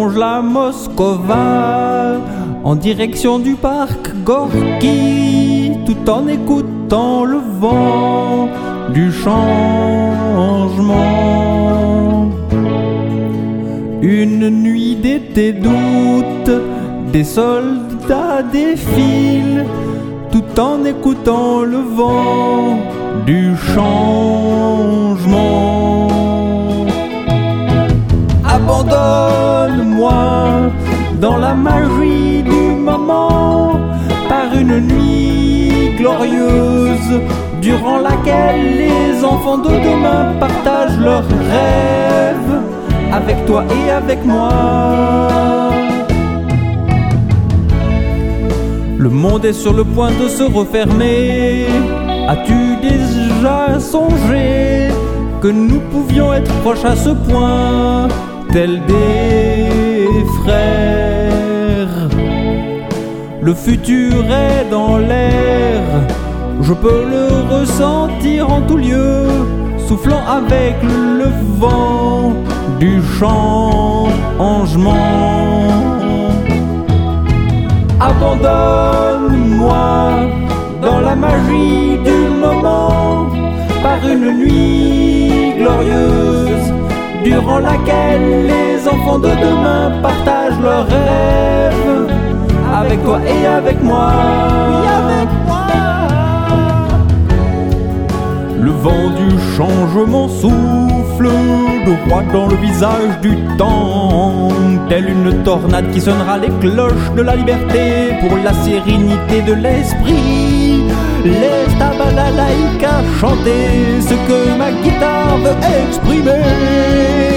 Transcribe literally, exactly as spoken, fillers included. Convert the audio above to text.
longe la Moscova en direction du parc Gorky, tout en écoutant le vent du changement. Une nuit d'été d'août, des soldats défilent, tout en écoutant le vent du changement. Abandonne-moi dans la magie du moment, par une nuit glorieuse, durant laquelle les enfants de demain partagent leurs rêves, avec toi et avec moi. Le monde est sur le point de se refermer. As-tu déjà songé que nous pouvions être proches à ce point, tels des frères? Le futur est dans l'air, je peux le ressentir en tout lieu, soufflant avec le vent du changement. Abandonne-moi dans la magie du moment, par une nuit glorieuse, durant laquelle les enfants de demain partagent leurs rêves, avec toi et avec moi. Oui, avec moi. Le vent du changement souffle droit dans le visage du temps, telle une tornade qui sonnera les cloches de la liberté pour la sérénité de l'esprit. Laisse ta balalaïka chanter ce que ma guitare veut exprimer.